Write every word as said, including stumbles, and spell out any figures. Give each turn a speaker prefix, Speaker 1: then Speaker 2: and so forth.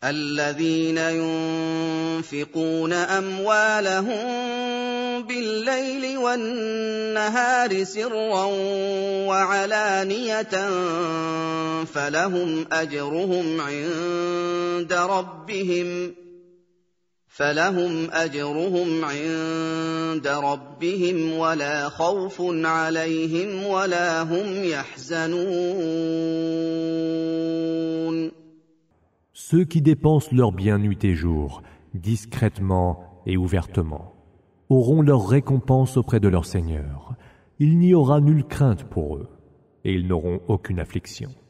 Speaker 1: الذين ينفقون أموالهم بالليل والنهار سرا وعلانية فلهم أجرهم عند ربهم فلهم أجرهم عند ربهم ولا خوف عليهم ولا هم يحزنون.
Speaker 2: Ceux qui dépensent leurs biens nuit et jour, discrètement et ouvertement, auront leur récompense auprès de leur Seigneur. Il n'y aura nulle crainte pour eux, et ils n'auront aucune affliction.